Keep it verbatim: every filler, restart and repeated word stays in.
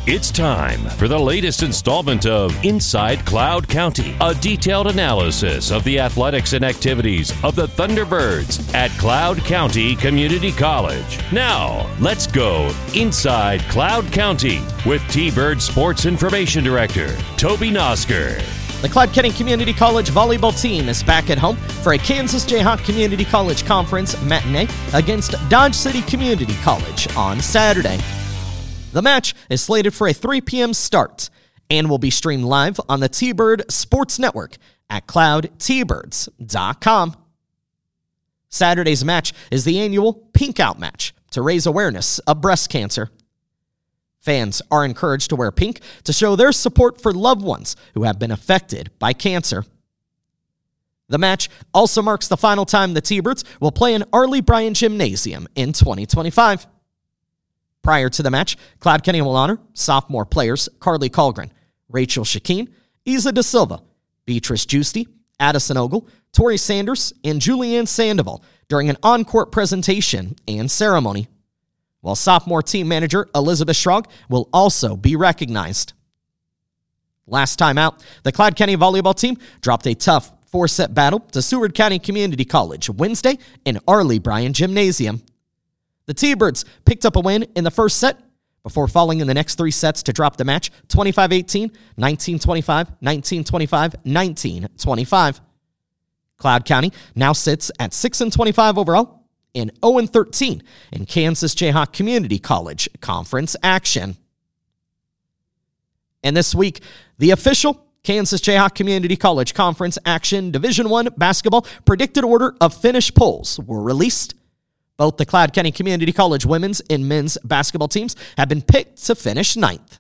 It's time for the latest installment of Inside Cloud County, a detailed analysis of the athletics and activities of the Thunderbirds at Cloud County Community College. Now, let's go Inside Cloud County with T-Bird Sports Information Director, Toby Nosker. The Cloud County Community College volleyball team is back at home for a Kansas Jayhawk Community College Conference matinee against Dodge City Community College on Saturday. The match is slated for a three p.m. start and will be streamed live on the T-Bird Sports Network at cloud t birds dot com. Saturday's match is the annual Pink Out match to raise awareness of breast cancer. Fans are encouraged to wear pink to show their support for loved ones who have been affected by cancer. The match also marks the final time the T-Birds will play in Arley Bryan Gymnasium in twenty twenty-five. Prior to the match, Cloud County will honor sophomore players Carly Colgren, Rachel Shakeen, Isa Da Silva, Beatrice Giusti, Addison Ogle, Tori Sanders, and Julianne Sandoval during an on-court presentation and ceremony, while sophomore team manager Elizabeth Schrog will also be recognized. Last time out, the Cloud County volleyball team dropped a tough four-set battle to Seward County Community College Wednesday in Arley Bryan Gymnasium. The T-Birds picked up a win in the first set before falling in the next three sets to drop the match twenty-five eighteen, nineteen twenty-five, nineteen twenty-five, nineteen twenty-five. Cloud County now sits at six and twenty-five overall and oh and thirteen in Kansas Jayhawk Community College Conference action. And this week, the official Kansas Jayhawk Community College Conference action Division I basketball predicted order of finish polls were released. Both the Cloud County Community College women's and men's basketball teams have been picked to finish ninth.